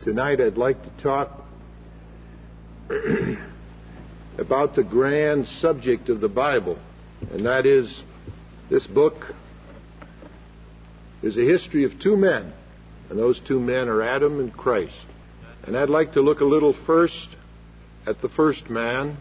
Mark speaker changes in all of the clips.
Speaker 1: Tonight I'd like to talk about the grand subject of the Bible, and that is, this book is a history of two men, and those two men are Adam and Christ. And I'd like to look a little first at the first man,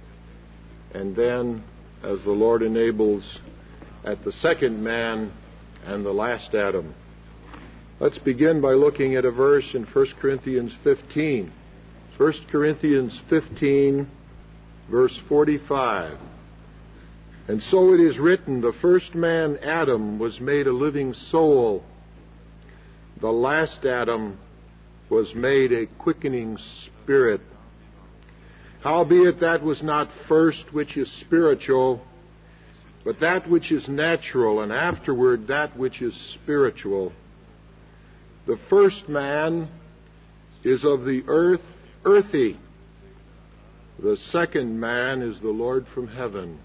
Speaker 1: and then, as the Lord enables, at the second man and the last Adam. Let's begin by looking at a verse in 1 Corinthians 15. 1 Corinthians 15, verse 45. And so it is written, the first man, Adam, was made a living soul. The last Adam was made a quickening spirit. Howbeit that was not first which is spiritual, but that which is natural, and afterward that which is spiritual. The first man is of the earth, earthy. The second man is the Lord from heaven.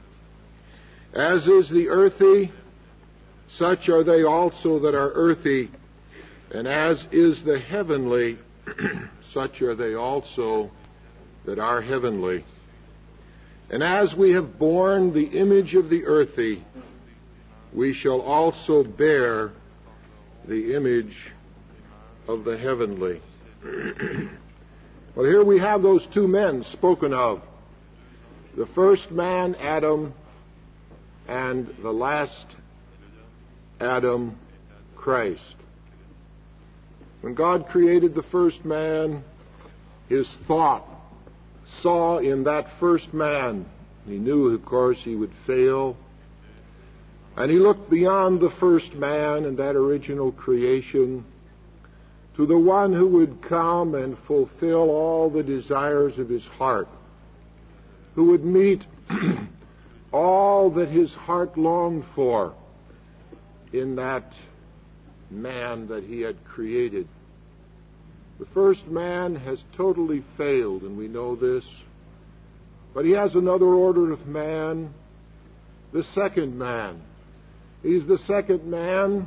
Speaker 1: As is the earthy, such are they also that are earthy, and as is the heavenly, such are they also that are heavenly. And as we have borne the image of the earthy, we shall also bear the image of the heavenly. Well, here we have those two men spoken of. The first man, Adam, and the last Adam, Christ. When God created the first man, His thought saw in that first man, He knew, of course, he would fail, and He looked beyond the first man and that original creation to the one who would come and fulfill all the desires of his heart, who would meet all that his heart longed for in that man that He had created. The first man has totally failed, and we know this, but He has another order of man, the second man. He's the second man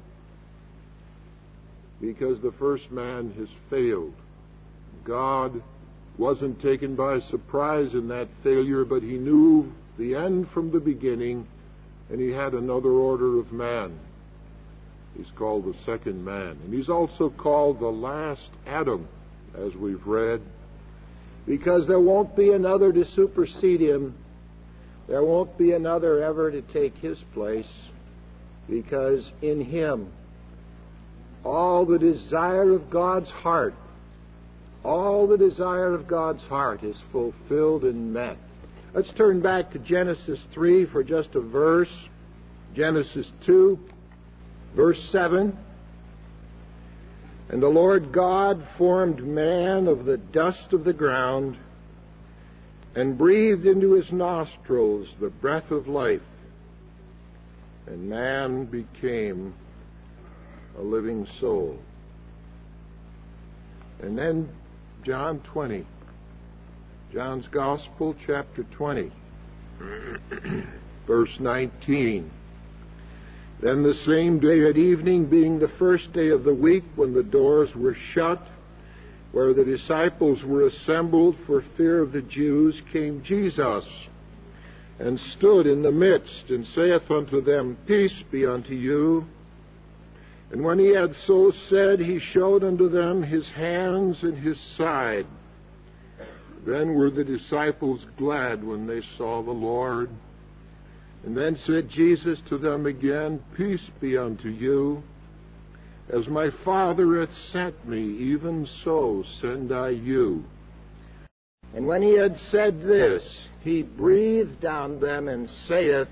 Speaker 1: because the first man has failed. God wasn't taken by surprise in that failure, but He knew the end from the beginning, and He had another order of man. He's called the second man. And He's also called the last Adam, as we've read, because there won't be another to supersede Him. There won't be another ever to take His place, because in Him all the desire of God's heart, all the desire of God's heart is fulfilled and met. Let's turn back to Genesis 3 for just a verse. Genesis 2, verse 7. And the Lord God formed man of the dust of the ground, and breathed into his nostrils the breath of life, and man became a living soul. And then John 20, John's Gospel, chapter 20, verse 19. Then the same day at evening, being the first day of the week, when the doors were shut, where the disciples were assembled for fear of the Jews, came Jesus, and stood in the midst, and saith unto them, Peace be unto you. And when He had so said, He showed unto them His hands and His side. Then were the disciples glad when they saw the Lord. And then said Jesus to them again, Peace be unto you. As my Father hath sent me, even so send I you. And when He had said this, He breathed on them, and saith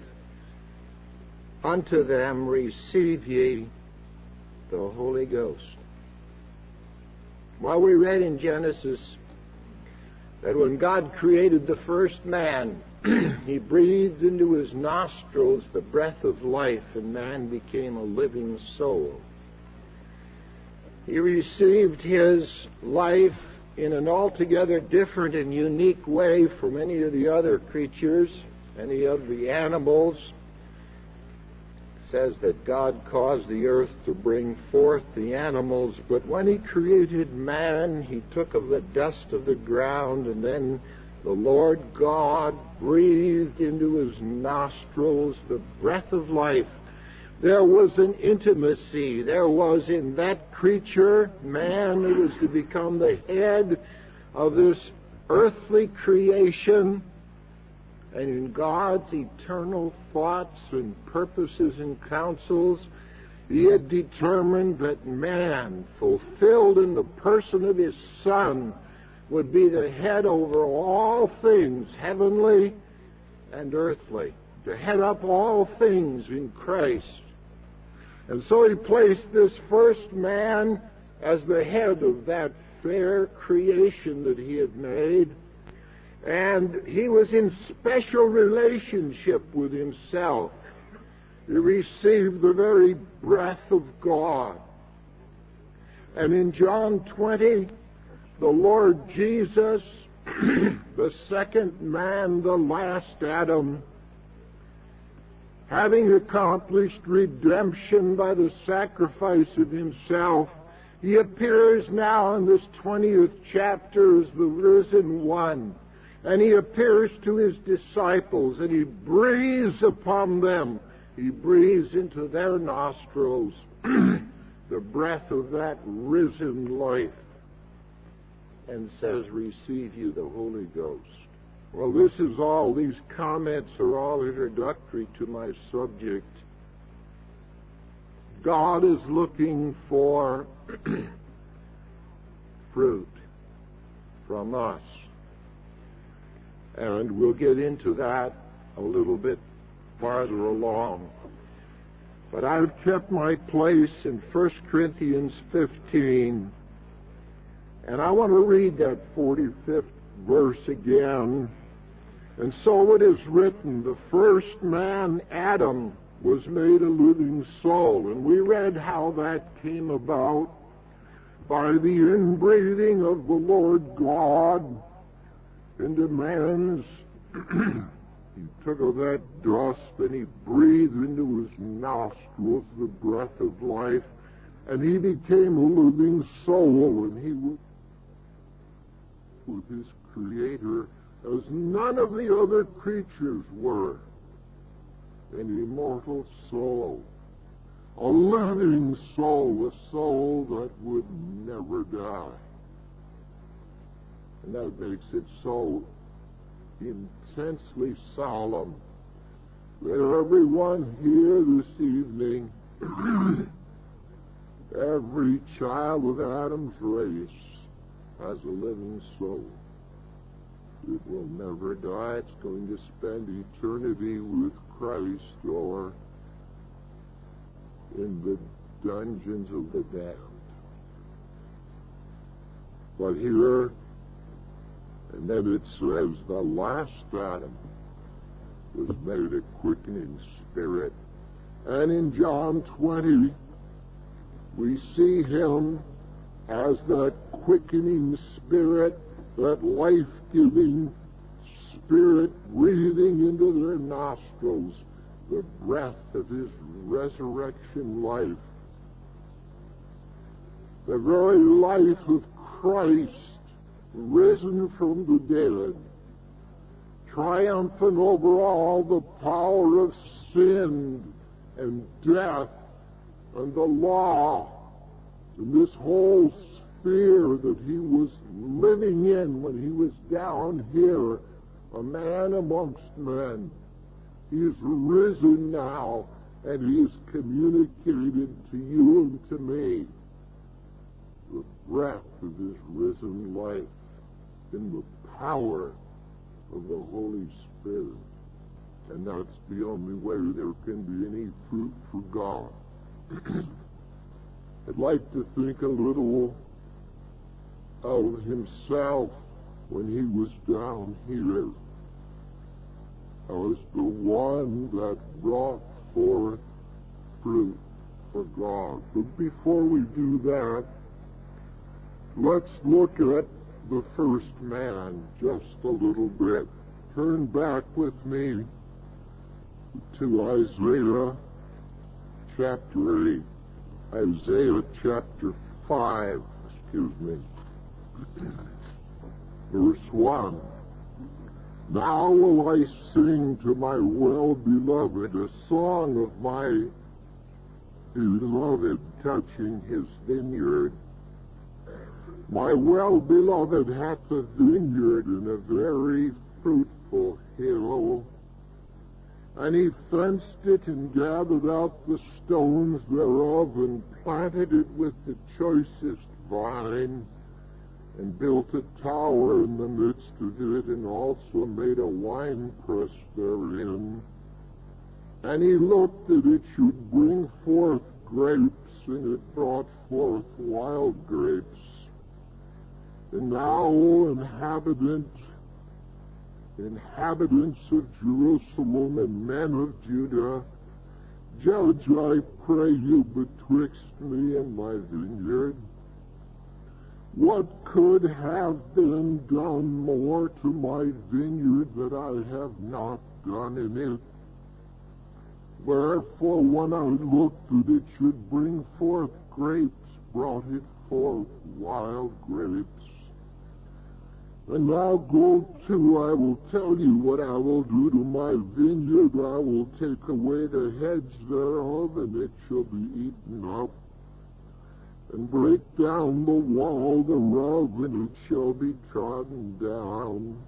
Speaker 1: unto them, Receive ye the Holy Ghost. Well, we read in Genesis that when God created the first man, He breathed into his nostrils the breath of life, and man became a living soul. He received his life in an altogether different and unique way from any of the other creatures, any of the animals. says that God caused the earth to bring forth the animals, but when he created man, he took of the dust of the ground, and then the Lord God breathed into his nostrils the breath of life. There was an intimacy. There was in that creature, man, who was to become the head of this earthly creation. And in God's eternal thoughts and purposes and counsels, he had determined that man, fulfilled in the person of his Son, would be the head over all things, heavenly and earthly, to head up all things in Christ. And so he placed this first man as the head of that fair creation that he had made. And he was in special relationship with himself. He received the very breath of God. And in John 20, the Lord Jesus, the second man, the last Adam, having accomplished redemption by the sacrifice of himself, he appears now in this 20th chapter as the risen one. And he appears to his disciples, and he breathes upon them. He breathes into their nostrils the breath of that risen life, and says, "Receive you the Holy Ghost." Well, this is all, these comments are all introductory to my subject. God is looking for fruit from us. And we'll get into that a little bit farther along. But I've kept my place in 1 Corinthians 15, and I want to read that 45th verse again. And so it is written, the first man, Adam, was made a living soul. And we read how that came about by the inbreathing of the Lord God into man's. He took of that dust and he breathed into his nostrils the breath of life, and he became a living soul, and he was with his Creator as none of the other creatures were. An immortal soul, a living soul, a soul that would never die. And that makes it so intensely solemn that everyone here this evening, every child of Adam's race, has a living soul. It will never die. It's going to spend eternity with Christ or in the dungeons of the damned. But here, and then it says, the last Adam was made a quickening spirit. And in John 20, we see him as that quickening spirit, that life-giving spirit breathing into their nostrils the breath of his resurrection life. The very life of Christ, risen from the dead, triumphant over all the power of sin and death and the law, and this whole sphere that he was living in when he was down here, a man amongst men. He is risen now, and he is communicated to you and to me the breath of his risen life in the power of the Holy Spirit. And that's the only way there can be any fruit for God. I'd like to think a little of himself when he was down here as the one that brought forth fruit for God. But before we do that, let's look at the first man just a little bit. Turn back with me to Isaiah chapter 8. Isaiah chapter 5, verse 1. Now will I sing to my well-beloved a song of my beloved touching his vineyard. My well-beloved hath a vineyard in a very fruitful hill, and he fenced it and gathered out the stones thereof and planted it with the choicest vine, and built a tower in the midst of it, and also made a winepress therein. And he looked that it should bring forth grapes, and it brought forth wild grapes. And now, O inhabitants of Jerusalem and men of Judah, judge, I pray you, betwixt me and my vineyard. What could have been done more to my vineyard that I have not done in it? Wherefore, when I looked that it should bring forth grapes, brought it forth wild grapes. And now go to, I will tell you what I will do to my vineyard. I will take away the hedge thereof, and it shall be eaten up, and break down the wall thereof, and it shall be trodden down.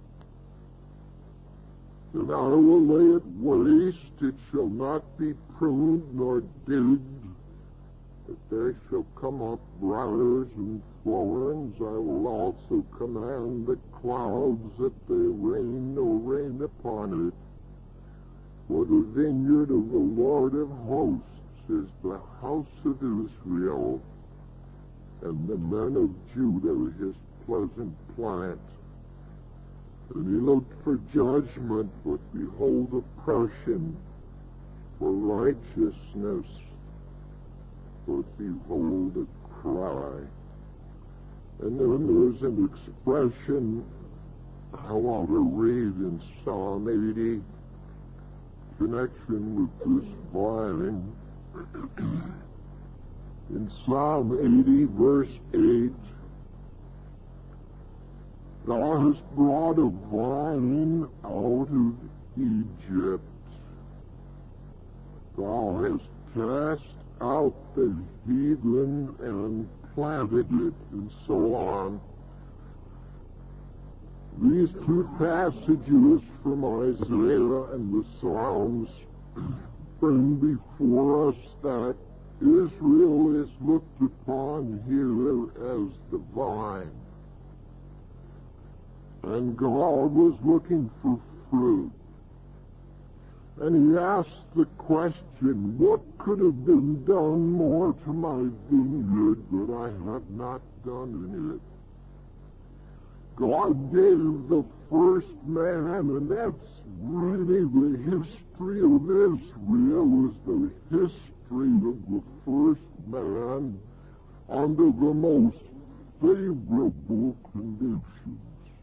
Speaker 1: And I will lay it waste, it shall not be pruned nor digged. But there shall come up briars and thorns. I will also command the clouds that they rain no rain upon it. For the vineyard of the Lord of hosts is the house of Israel, and the men of Judah his pleasant plant. And he looked for judgment, but behold oppression, for righteousness, but behold a cry. And then there's an expression I want to read in Psalm 80, connection with this vine. In Psalm 80, verse 8, Thou hast brought a vine out of Egypt. Thou hast cast out the heathen and planted it, and so on. These two passages from Isaiah and the Psalms bring before us that Israel is looked upon here as the vine. And God was looking for fruit. And he asked the question, what could have been done more to my vineyard that I have not done in it? God gave the first man, and that's really the history of Israel, is the history of the first man under the most favorable conditions.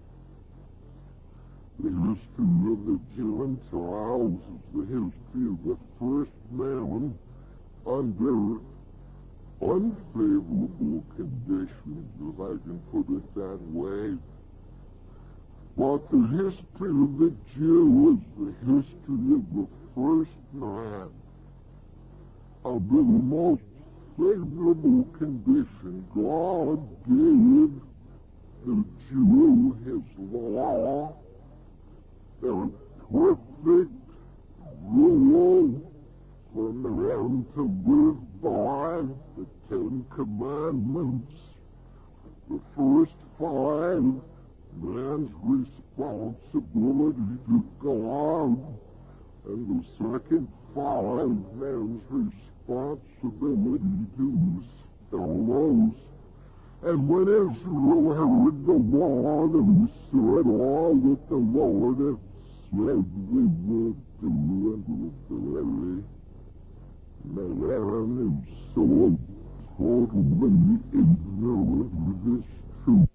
Speaker 1: The history of the Gentiles is the history of the first man under unfavorable conditions, if I can put it that way. But the history of the Jew is the history of the first man under the most favorable condition. God gave the Jew his law, a perfect rule for man to live by, the Ten Commandments, the first five, man's responsibility to God, and the second five, man's responsibility to his fellows. And when Israel heard the law, they said all that the Lord had said we would do, and obey. Man is so totally ignorant of this truth.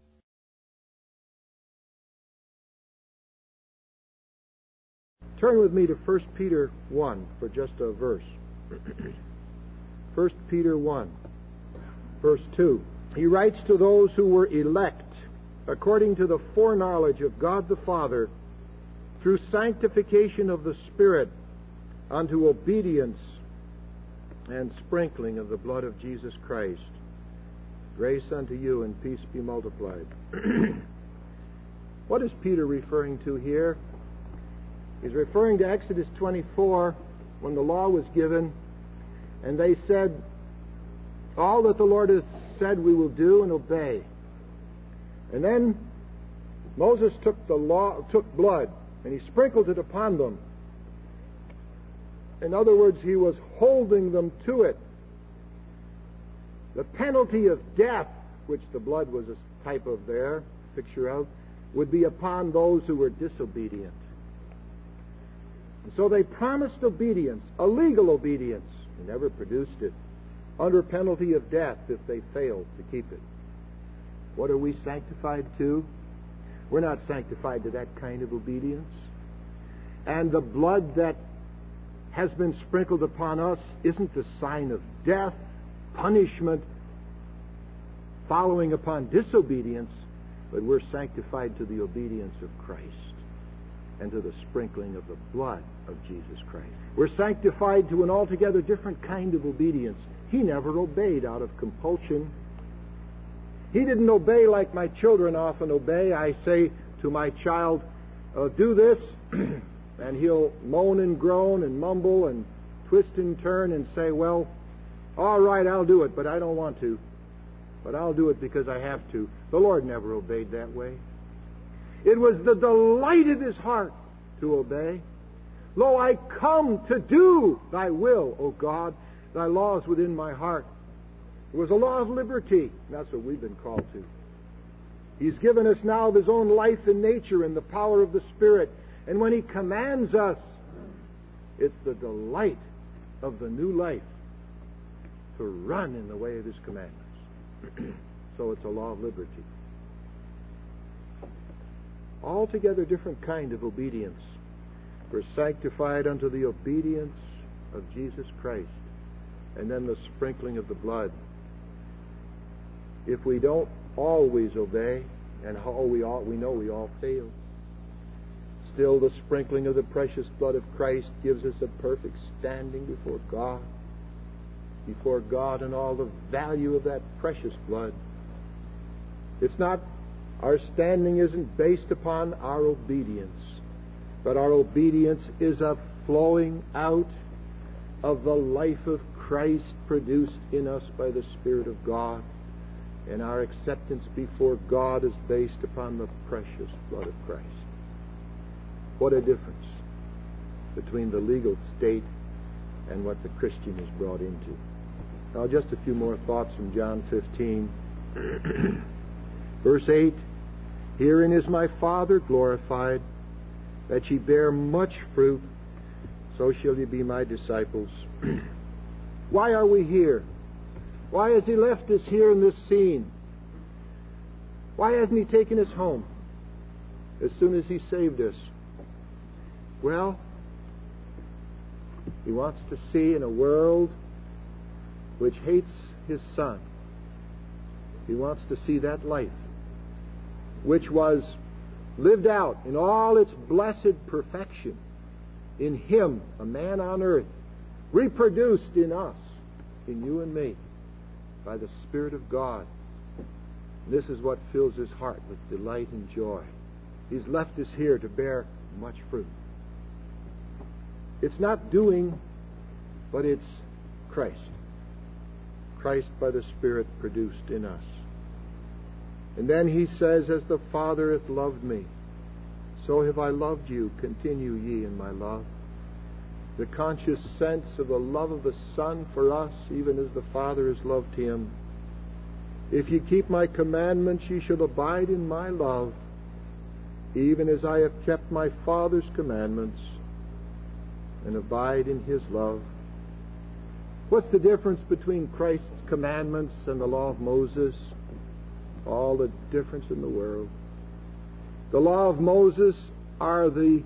Speaker 2: Turn with me to 1 Peter 1 for just a verse. 1 Peter 1, verse 2. He writes to those who were elect according to the foreknowledge of God the Father, through sanctification of the Spirit, unto obedience and sprinkling of the blood of Jesus Christ. Grace unto you and peace be multiplied. What is Peter referring to here? He's referring to Exodus 24, when the law was given, and they said, all that the Lord has said we will do and obey. And then Moses took blood, and he sprinkled it upon them. In other words, he was holding them to it. The penalty of death, which the blood was a type of there, picture of, would be upon those who were disobedient. And so they promised obedience, a legal obedience, and never produced it, under penalty of death if they failed to keep it. What are we sanctified to? We're not sanctified to that kind of obedience. And the blood that has been sprinkled upon us isn't the sign of death, punishment, following upon disobedience, but we're sanctified to the obedience of Christ and to the sprinkling of the blood of Jesus Christ. We're sanctified to an altogether different kind of obedience. He never obeyed out of compulsion. He didn't obey like my children often obey. I say to my child, do this, and he'll moan and groan and mumble and twist and turn and say, well, all right, I'll do it, but I don't want to. But I'll do it because I have to. The Lord never obeyed that way. It was the delight of his heart to obey. Lo, I come to do thy will, O God. Thy law is within my heart. It was a law of liberty, and that's what we've been called to. He's given us now of his own life and nature and the power of the Spirit. And when he commands us, it's the delight of the new life to run in the way of his commandments. So it's a law of liberty. Altogether different kind of obedience. We're sanctified unto the obedience of Jesus Christ, and then the sprinkling of the blood. If we don't always obey, and we know we all fail, still the sprinkling of the precious blood of Christ gives us a perfect standing before God and all the value of that precious blood. It's not, our standing isn't based upon our obedience, but our obedience is a flowing out of the life of Christ produced in us by the Spirit of God, and our acceptance before God is based upon the precious blood of Christ. What a difference between the legal state and what the Christian is brought into. Now, just a few more thoughts from John 15. Verse 8, herein is my Father glorified, that ye bear much fruit, so shall ye be my disciples. Why are we here? Why has he left us here in this scene? Why hasn't he taken us home as soon as he saved us? Well, he wants to see in a world which hates his Son, he wants to see that life which was lived out in all its blessed perfection in him, a man on earth, reproduced in us, in you and me, by the Spirit of God. This is what fills his heart with delight and joy. He's left us here to bear much fruit. It's not doing, but it's Christ. Christ by the Spirit produced in us. And then he says, as the Father hath loved me, so have I loved you. Continue ye in my love. The conscious sense of the love of the Son for us, even as the Father has loved him. If ye keep my commandments, ye shall abide in my love, even as I have kept my Father's commandments and abide in his love. What's the difference between Christ's commandments and the law of Moses? All the difference in the world. The law of Moses are the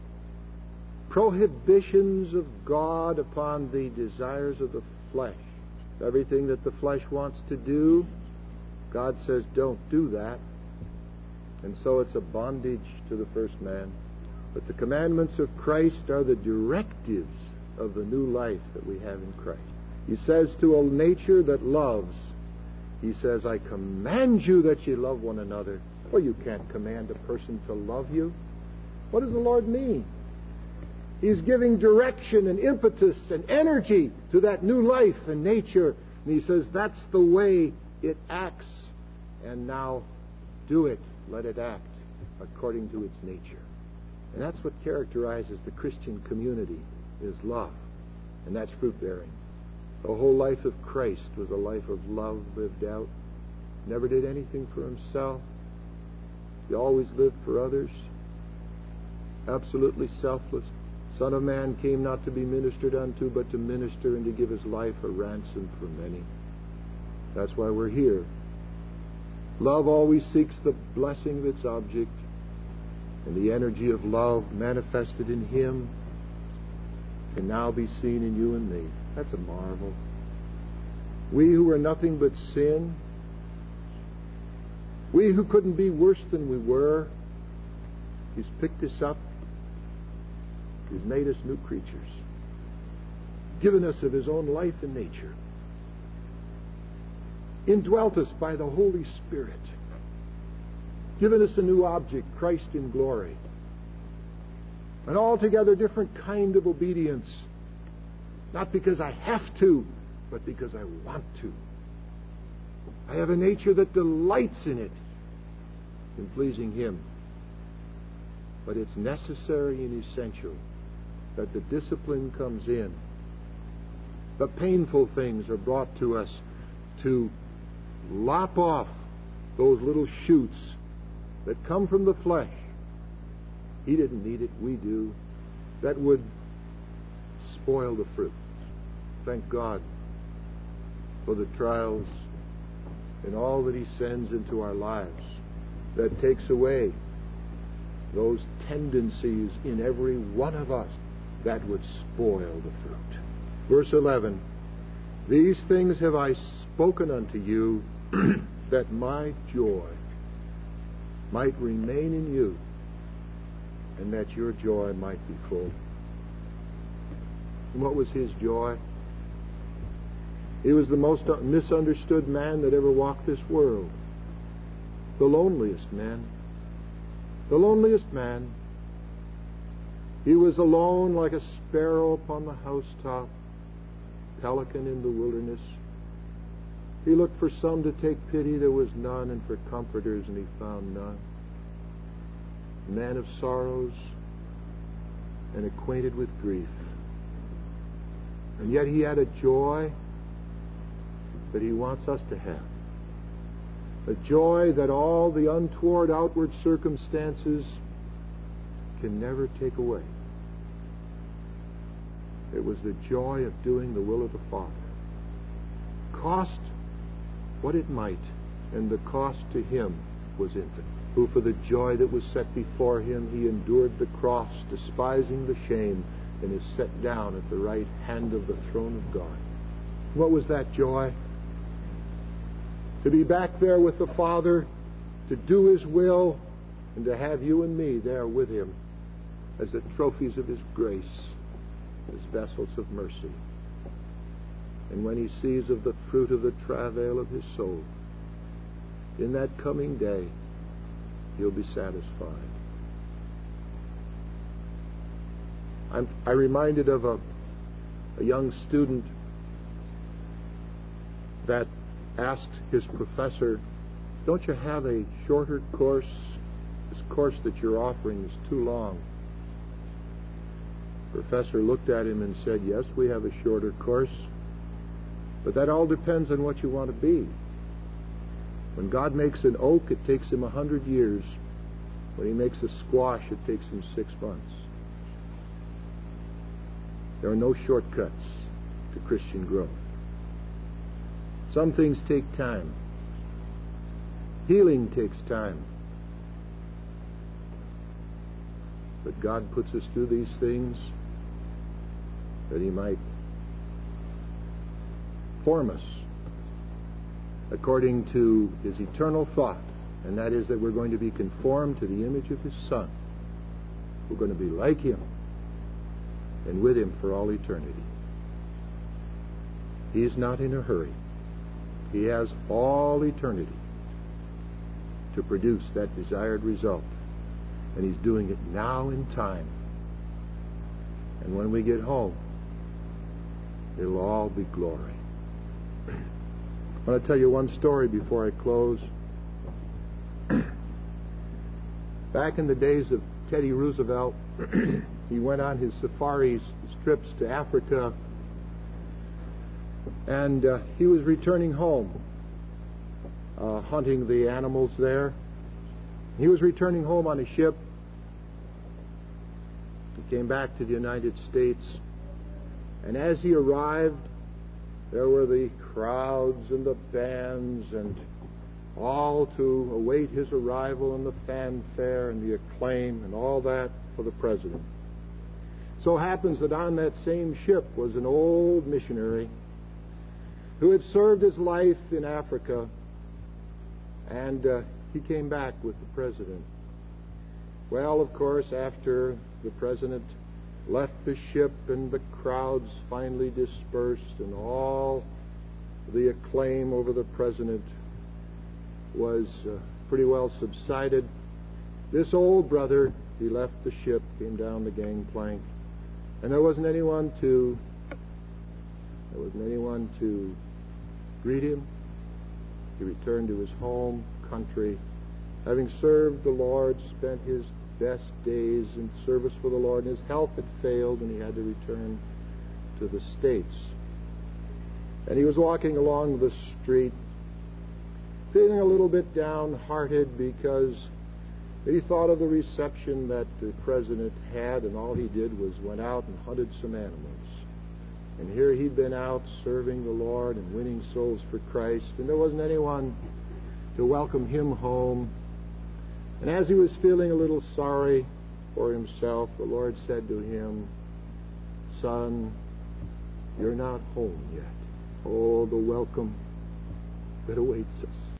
Speaker 2: prohibitions of God upon the desires of the flesh. Everything that the flesh wants to do, God says, don't do that. And so it's a bondage to the first man. But the commandments of Christ are the directives of the new life that we have in Christ. He says to a nature that loves, he says, I command you that you love one another. Well, you can't command a person to love you. What does the Lord mean? He's giving direction and impetus and energy to that new life and nature. And he says, that's the way it acts. And now do it. Let it act according to its nature. And that's what characterizes the Christian community, is love. And that's fruit-bearing. The whole life of Christ was a life of love lived out. Never did anything for himself. He always lived for others. Absolutely selfless. Son of Man came not to be ministered unto, but to minister and to give his life a ransom for many. That's why we're here. Love always seeks the blessing of its object, and the energy of love manifested in him can now be seen in you and me. That's a marvel. We who are nothing but sin, we who couldn't be worse than we were, he's picked us up. He's made us new creatures, given us of his own life and nature, indwelt us by the Holy Spirit, given us a new object, Christ in glory, an altogether different kind of obedience, not because I have to, but because I want to. I have a nature that delights in it, in pleasing him. But it's necessary and essential that the discipline comes in. The painful things are brought to us to lop off those little shoots that come from the flesh. He didn't need it, we do. That would spoil the fruit. Thank God for the trials and all that he sends into our lives that takes away those tendencies in every one of us that would spoil the fruit. Verse 11, these things have I spoken unto you, that my joy might remain in you, and that your joy might be full. And what was his joy? He was the most misunderstood man that ever walked this world. The loneliest man. The loneliest man. He was alone like a sparrow upon the housetop, pelican in the wilderness. He looked for some to take pity, there was none, and for comforters, and he found none. A man of sorrows and acquainted with grief. And yet he had a joy that he wants us to have. A joy that all the untoward outward circumstances can never take away. It was the joy of doing the will of the Father. Cost what it might, and the cost to him was infinite. Who for the joy that was set before him, he endured the cross, despising the shame, and is set down at the right hand of the throne of God. What was that joy? To be back there with the Father, to do his will, and to have you and me there with him as the trophies of his grace, as vessels of mercy. And when he sees of the fruit of the travail of his soul, in that coming day, he'll be satisfied. I'm reminded of a young student that asked his professor, don't you have a shorter course? This course that you're offering is too long. The professor looked at him and said, yes, we have a shorter course, but that all depends on what you want to be. When God makes an oak, it takes him 100 years. When he makes a squash, it takes him 6 months. There are no shortcuts to Christian growth. Some things take time. Healing takes time. But God puts us through these things that he might form us according to His eternal thought, and that is that we're going to be conformed to the image of His Son. We're going to be like Him and with Him for all eternity. He's not in a hurry. He has all eternity to produce that desired result, and He's doing it now in time. And when we get home, it'll all be glory. I want to tell you one story before I close. Back in the days of Teddy Roosevelt, he went on his safaris, his trips to Africa, and he was returning home, hunting the animals there. He was returning home on a ship. He came back to the United States, and as he arrived, there were the crowds and the bands and all to await his arrival, and the fanfare and the acclaim and all that for the president. So happens that on that same ship was an old missionary who had served his life in Africa, and he came back with the president. Well, of course, after the president left the ship and the crowds finally dispersed and all the acclaim over the president was pretty well subsided, this old brother, he left the ship, came down the gangplank, and there wasn't anyone to greet him. He returned to his home country, having served the Lord, spent his best days in service for the Lord, and his health had failed, and he had to return to the States. And he was walking along the street, feeling a little bit downhearted because he thought of the reception that the president had, and all he did was went out and hunted some animals. And here he'd been out serving the Lord and winning souls for Christ, and there wasn't anyone to welcome him home. And as he was feeling a little sorry for himself, the Lord said to him, "Son, you're not home yet." Oh, the welcome that awaits us.